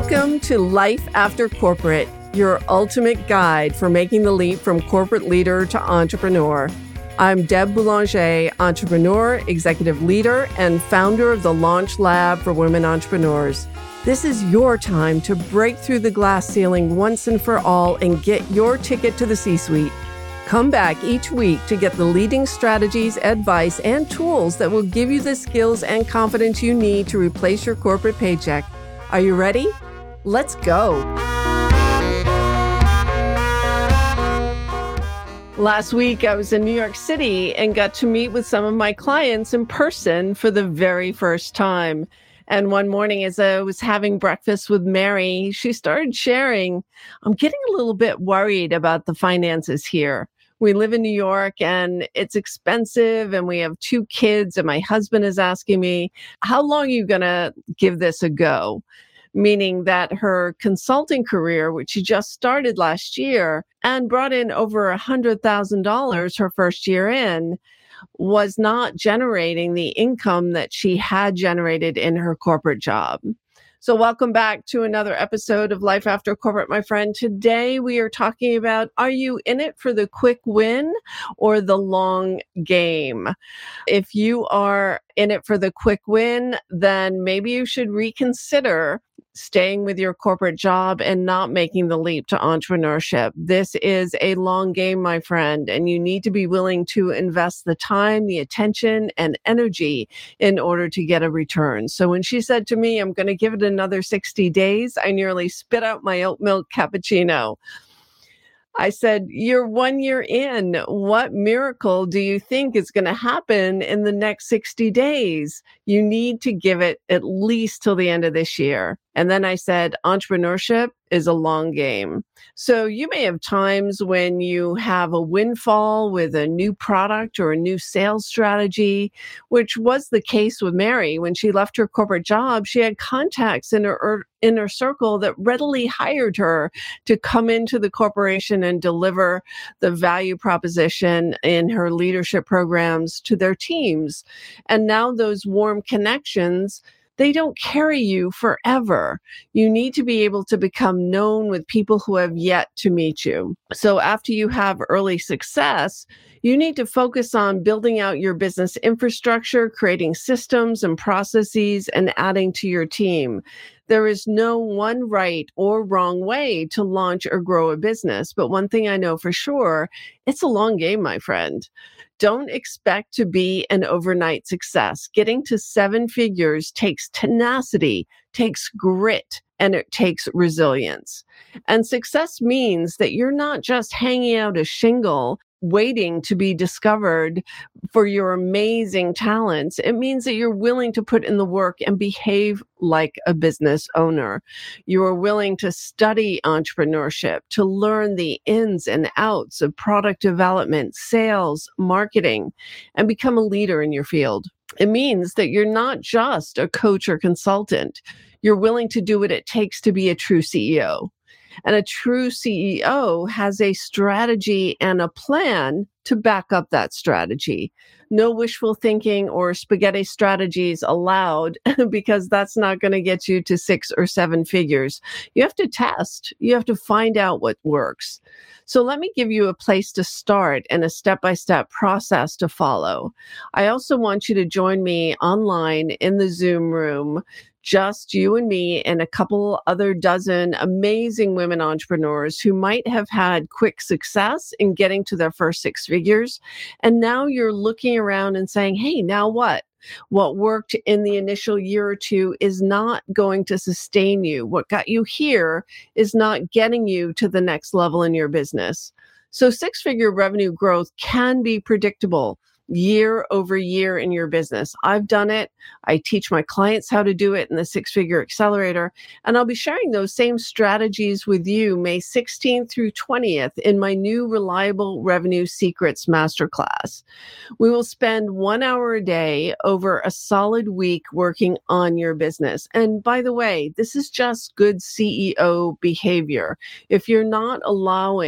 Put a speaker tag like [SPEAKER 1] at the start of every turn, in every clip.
[SPEAKER 1] Welcome to Life After Corporate, your ultimate guide for making the leap from corporate leader to entrepreneur. I'm Deb Boulanger, entrepreneur, executive leader, and founder of the Launch Lab for Women Entrepreneurs. This is your time to break through the glass ceiling once and for all and get your ticket to the C-suite. Come back each week to get the leading strategies, advice, and tools that will give you the skills and confidence you need to replace your corporate paycheck. Are you ready? Let's go. Last week, I was in New York City and got to meet with some of my clients in person for the very first time. And one morning, as I was having breakfast with Mary, she started sharing, I'm getting a little bit worried about the finances here. We live in New York and it's expensive and we have 2 kids and my husband is asking me, how long are you going to give this a go? Meaning that her consulting career, which she just started last year and brought in over $100,000 her first year in, was not generating the income that she had generated in her corporate job. So welcome back to another episode of Life After Corporate, my friend. Today we are talking about, are you in it for the quick win or the long game? If you are in it for the quick win, then maybe you should reconsider staying with your corporate job and not making the leap to entrepreneurship. This is a long game, my friend, and you need to be willing to invest the time, the attention, and energy in order to get a return. So when she said to me, I'm going to give it another 60 days, I nearly spit out my oat milk cappuccino. I said, you're 1 year in. What miracle do you think is going to happen in the next 60 days? You need to give it at least till the end of this year. And then I said, entrepreneurship is a long game. So you may have times when you have a windfall with a new product or a new sales strategy, which was the case with Mary. When she left her corporate job, she had contacts in her inner circle that readily hired her to come into the corporation and deliver the value proposition in her leadership programs to their teams. And now those warm connections, they don't carry you forever. You need to be able to become known with people who have yet to meet you. So after you have early success, you need to focus on building out your business infrastructure, creating systems and processes, and adding to your team. There is no one right or wrong way to launch or grow a business. But one thing I know for sure, it's a long game, my friend. Don't expect to be an overnight success. Getting to 7 figures takes tenacity, takes grit, and it takes resilience. And success means that you're not just hanging out a shingle waiting to be discovered for your amazing talents. It means that you're willing to put in the work and behave like a business owner. You are willing to study entrepreneurship, to learn the ins and outs of product development, sales, marketing, and become a leader in your field. It means that you're not just a coach or consultant. You're willing to do what it takes to be a true CEO. And a true CEO has a strategy and a plan to back up that strategy. No wishful thinking or spaghetti strategies allowed, because that's not going to get you to 6 or 7 figures. You have to test. You have to find out what works. So let me give you a place to start and a step-by-step process to follow. I also want you to join me online in the Zoom room, just you and me and a couple other dozen amazing women entrepreneurs who might have had quick success in getting to their first 6 figures. And now you're looking around and saying, hey, now what? What worked in the initial year or 2 is not going to sustain you. What got you here is not getting you to the next level in your business. So 6-figure revenue growth can be predictable year over year in your business. I've done it. I teach my clients how to do it in the 6-figure accelerator. And I'll be sharing those same strategies with you May 16th through 20th in my new Reliable Revenue Secrets Masterclass. We will spend 1 hour a day over a solid week working on your business. And by the way, this is just good CEO behavior. If you're not allowing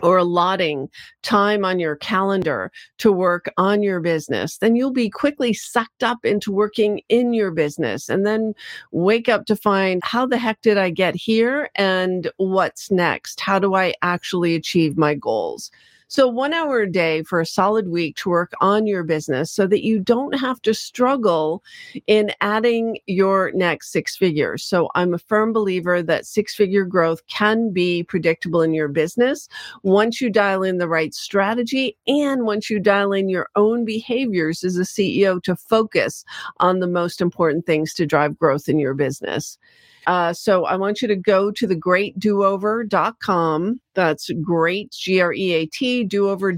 [SPEAKER 1] or allotting time on your calendar to work on your business, then you'll be quickly sucked up into working in your business and then wake up to find, how the heck did I get here and what's next? How do I actually achieve my goals? So 1 hour a day for a solid week to work on your business so that you don't have to struggle in adding your next six figures. So I'm a firm believer that six-figure growth can be predictable in your business once you dial in the right strategy and once you dial in your own behaviors as a CEO to focus on the most important things to drive growth in your business. So I want you to go to thegreatdoover.com. That's great, G-R-E-A-T, doover,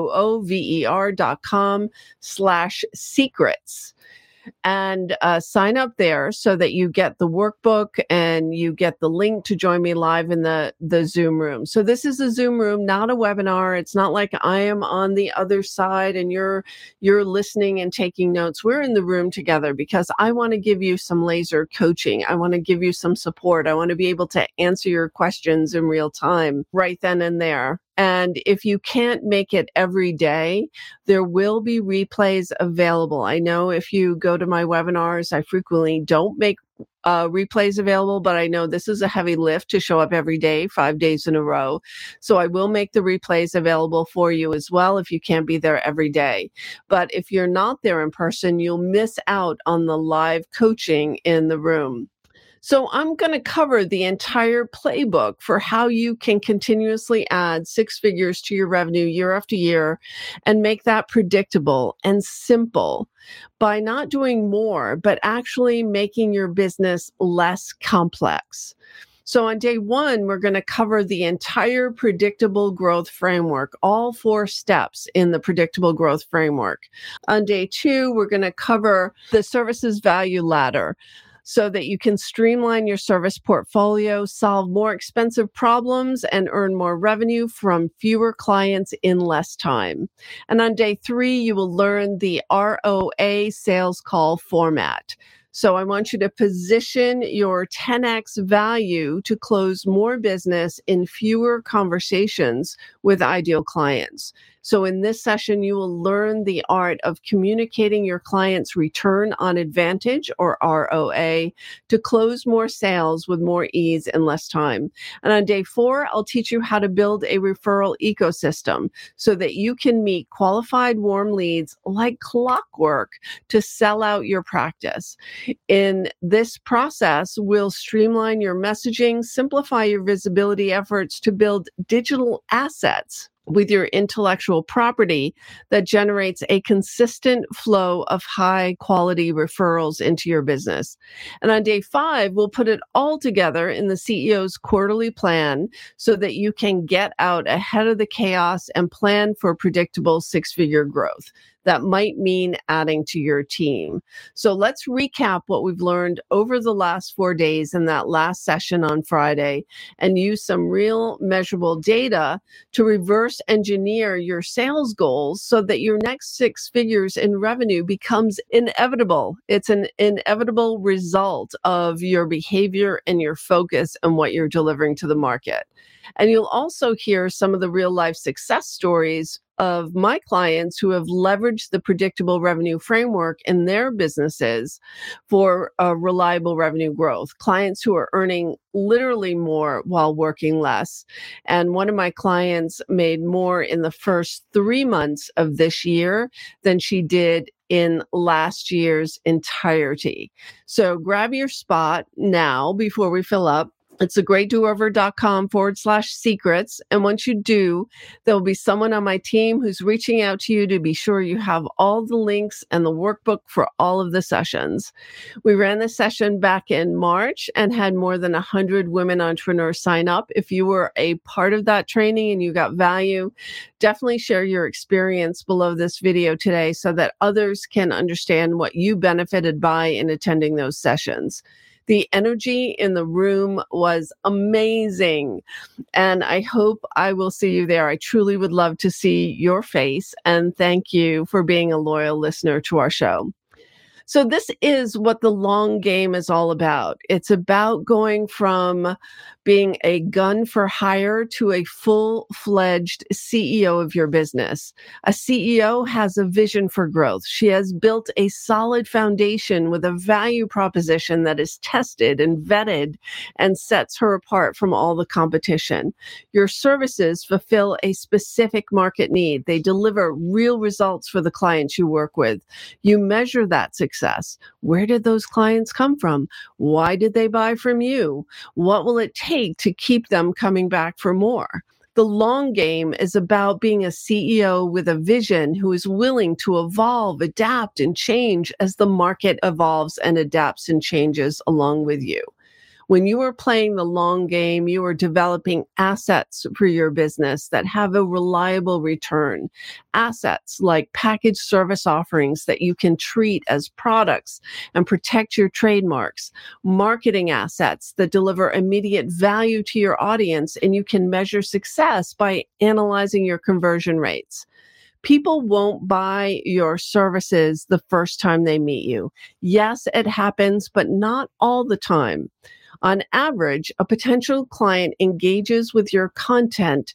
[SPEAKER 1] DOOVER.com/secrets. And sign up there so that you get the workbook and you get the link to join me live in the Zoom room. So this is a Zoom room, not a webinar. It's not like I am on the other side and you're listening and taking notes. We're in the room together because I want to give you some laser coaching. I want to give you some support. I want to be able to answer your questions in real time right then and there. And if you can't make it every day, there will be replays available. I know if you go to my webinars, I frequently don't make replays available, but I know this is a heavy lift to show up every day, 5 days in a row. So I will make the replays available for you as well if you can't be there every day. But if you're not there in person, you'll miss out on the live coaching in the room. So I'm going to cover the entire playbook for how you can continuously add six figures to your revenue year after year and make that predictable and simple by not doing more, but actually making your business less complex. So on day one, we're going to cover the entire predictable growth framework, all 4 steps in the predictable growth framework. On day 2, we're going to cover the services value ladder, so that you can streamline your service portfolio, solve more expensive problems, and earn more revenue from fewer clients in less time. And on day 3, you will learn the ROA sales call format. So I want you to position your 10x value to close more business in fewer conversations with ideal clients. So in this session, you will learn the art of communicating your client's return on advantage, or ROA, to close more sales with more ease and less time. And on day 4, I'll teach you how to build a referral ecosystem so that you can meet qualified warm leads like clockwork to sell out your practice. In this process, we'll streamline your messaging, simplify your visibility efforts to build digital assets with your intellectual property that generates a consistent flow of high quality referrals into your business. And on day 5, we'll put it all together in the CEO's quarterly plan so that you can get out ahead of the chaos and plan for predictable six-figure growth. That might mean adding to your team. So let's recap what we've learned over the last 4 days in that last session on Friday and use some real measurable data to reverse engineer your sales goals so that your next 6 figures in revenue becomes inevitable. It's an inevitable result of your behavior and your focus and what you're delivering to the market. And you'll also hear some of the real life success stories of my clients who have leveraged the predictable revenue framework in their businesses for reliable revenue growth. Clients who are earning literally more while working less. And one of my clients made more in the first 3 months of this year than she did in last year's entirety. So grab your spot now before we fill up. It's thegreatdoover.com/secrets. And once you do, there'll be someone on my team who's reaching out to you to be sure you have all the links and the workbook for all of the sessions. We ran this session back in March and had more than 100 women entrepreneurs sign up. If you were a part of that training and you got value, definitely share your experience below this video today so that others can understand what you benefited by in attending those sessions. The energy in the room was amazing, and I hope I will see you there. I truly would love to see your face, and thank you for being a loyal listener to our show. So this is what the long game is all about. It's about going from being a gun for hire to a full-fledged CEO of your business. A CEO has a vision for growth. She has built a solid foundation with a value proposition that is tested and vetted and sets her apart from all the competition. Your services fulfill a specific market need. They deliver real results for the clients you work with. You measure that success. Where did those clients come from? Why did they buy from you? What will it take to keep them coming back for more? The long game is about being a CEO with a vision who is willing to evolve, adapt, and change as the market evolves and adapts and changes along with you. When you are playing the long game, you are developing assets for your business that have a reliable return. Assets like packaged service offerings that you can treat as products and protect your trademarks. Marketing assets that deliver immediate value to your audience, and you can measure success by analyzing your conversion rates. People won't buy your services the first time they meet you. Yes, it happens, but not all the time. On average, a potential client engages with your content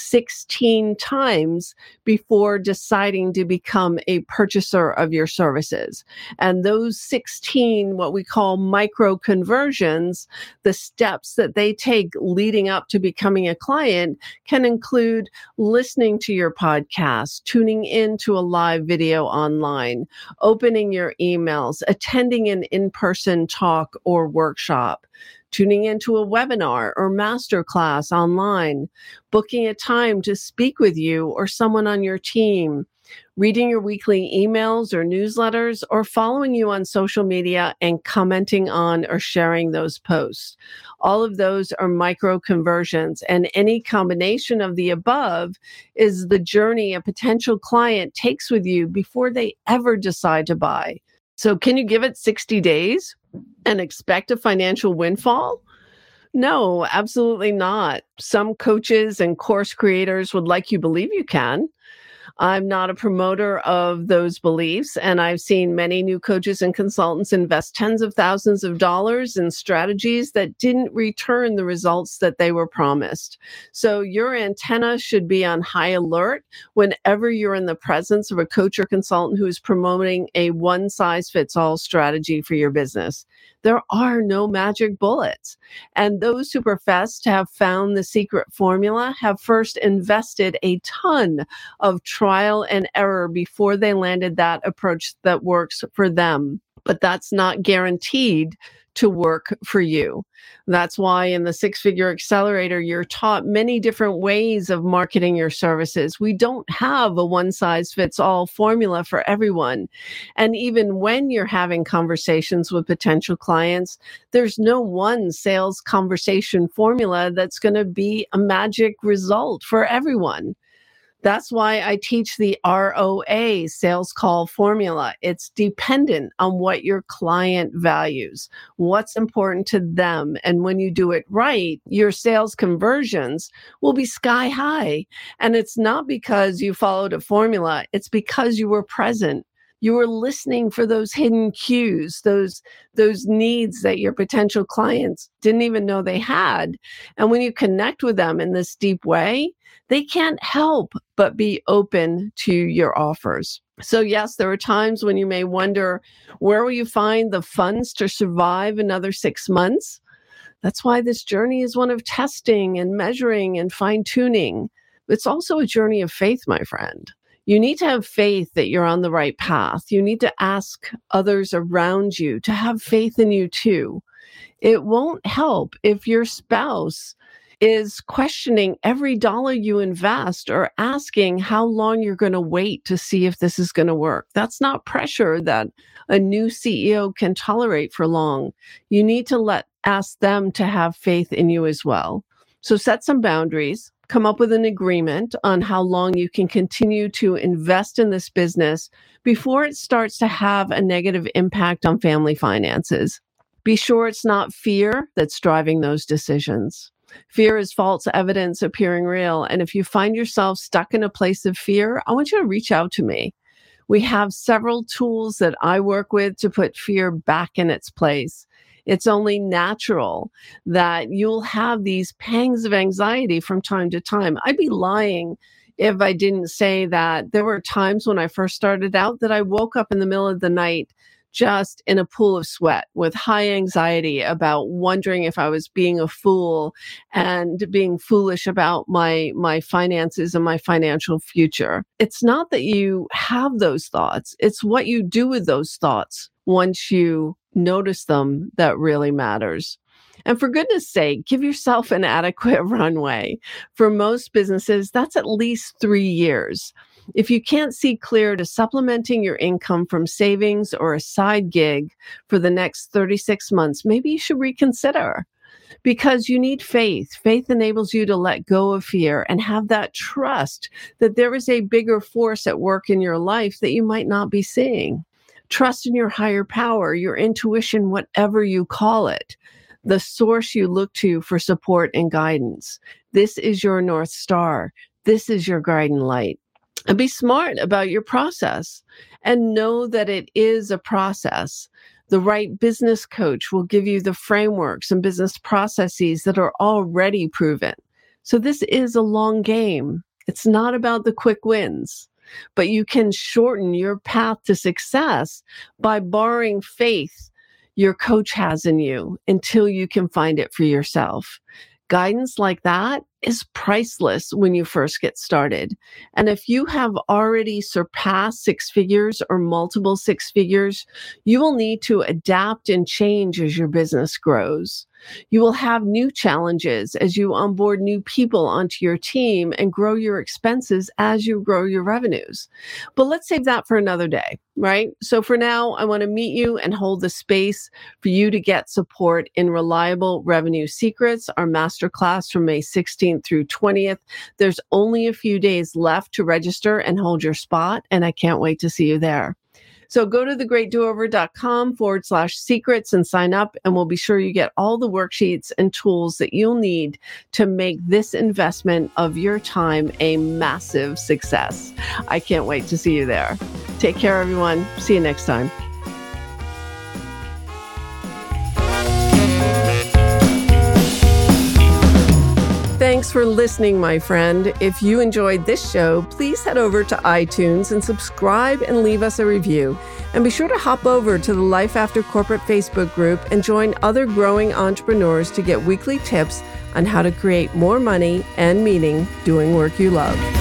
[SPEAKER 1] 16 times before deciding to become a purchaser of your services. And those 16, what we call micro conversions, the steps that they take leading up to becoming a client, can include listening to your podcast, tuning into a live video online, opening your emails, attending an in-person talk or workshop, tuning into a webinar or masterclass online, booking a time to speak with you or someone on your team, reading your weekly emails or newsletters, or following you on social media and commenting on or sharing those posts. All of those are micro conversions, and any combination of the above is the journey a potential client takes with you before they ever decide to buy. So can you give it 60 days and expect a financial windfall? No, absolutely not. Some coaches and course creators would like you believe you can. I'm not a promoter of those beliefs, and I've seen many new coaches and consultants invest tens of thousands of dollars in strategies that didn't return the results that they were promised. So your antenna should be on high alert whenever you're in the presence of a coach or consultant who is promoting a one-size-fits-all strategy for your business. There are no magic bullets. And those who profess to have found the secret formula have first invested a ton of trial and error before they landed that approach that works for them. But that's not guaranteed to work for you. That's why in the Six Figure Accelerator, you're taught many different ways of marketing your services. We don't have a one-size-fits-all formula for everyone. And even when you're having conversations with potential clients, there's no one sales conversation formula that's going to be a magic result for everyone. That's why I teach the ROA sales call formula. It's dependent on what your client values, what's important to them. And when you do it right, your sales conversions will be sky high. And it's not because you followed a formula, it's because you were present. You were listening for those hidden cues, those needs that your potential clients didn't even know they had. And when you connect with them in this deep way, they can't help but be open to your offers. So yes, there are times when you may wonder, where will you find the funds to survive another 6 months? That's why this journey is one of testing and measuring and fine-tuning. It's also a journey of faith, my friend. You need to have faith that you're on the right path. You need to ask others around you to have faith in you too. It won't help if your spouse is questioning every dollar you invest or asking how long you're going to wait to see if this is going to work. That's not pressure that a new CEO can tolerate for long. You need to ask them to have faith in you as well. So set some boundaries. Come up with an agreement on how long you can continue to invest in this business before it starts to have a negative impact on family finances. Be sure it's not fear that's driving those decisions. Fear is false evidence appearing real. And if you find yourself stuck in a place of fear, I want you to reach out to me. We have several tools that I work with to put fear back in its place. It's only natural that you'll have these pangs of anxiety from time to time. I'd be lying if I didn't say that there were times when I first started out that I woke up in the middle of the night just in a pool of sweat with high anxiety about wondering if I was being a fool and being foolish about my finances and my financial future. It's not that you have those thoughts, it's what you do with those thoughts once you notice them that really matters. And for goodness sake, give yourself an adequate runway. For most businesses, that's at least 3 years. If you can't see clear to supplementing your income from savings or a side gig for the next 36 months, maybe you should reconsider, because you need faith. Faith enables you to let go of fear and have that trust that there is a bigger force at work in your life that you might not be seeing. Trust in your higher power, your intuition, whatever you call it, the source you look to for support and guidance. This is your North Star. This is your guiding light. And be smart about your process and know that it is a process. The right business coach will give you the frameworks and business processes that are already proven. So this is a long game. It's not about the quick wins, but you can shorten your path to success by borrowing faith your coach has in you until you can find it for yourself. Guidance like that is priceless when you first get started. And if you have already surpassed 6 figures or multiple 6 figures, you will need to adapt and change as your business grows. You will have new challenges as you onboard new people onto your team and grow your expenses as you grow your revenues. But let's save that for another day, right? So for now, I want to meet you and hold the space for you to get support in Reliable Revenue Secrets, our masterclass from May 16th through 20th. There's only a few days left to register and hold your spot, and I can't wait to see you there. So go to thegreatdoover.com/secrets and sign up, and we'll be sure you get all the worksheets and tools that you'll need to make this investment of your time a massive success. I can't wait to see you there. Take care, everyone. See you next time. Thanks for listening, my friend. If you enjoyed this show, please head over to iTunes and subscribe and leave us a review. And be sure to hop over to the Life After Corporate Facebook group and join other growing entrepreneurs to get weekly tips on how to create more money and meaning doing work you love.